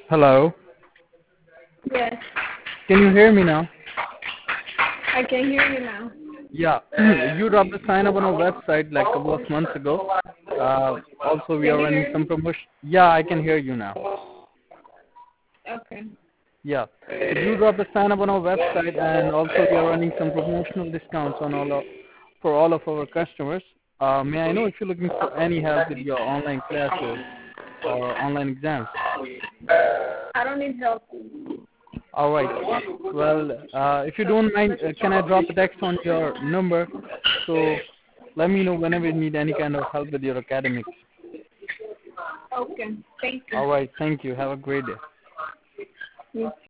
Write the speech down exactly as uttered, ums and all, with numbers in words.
Hello. Yes, Can you hear me now? I can hear you now. Yeah. You dropped the sign up on our website like a couple of months ago. Uh, also, we Can are you running hear some me? promotion. Yeah, I can hear you now. Okay. Yeah. So you dropped the sign up on our website, and also we are running some promotional discounts on all of, for all of our customers. Uh, may I know if you're looking for any help with your online classes or online exams? I don't need help. All right. Well, uh, if you don't mind, uh, can I drop a text on your number? So let me know whenever you need any kind of help with your academics. Okay. Thank All right. Thank you. Have a great day. you.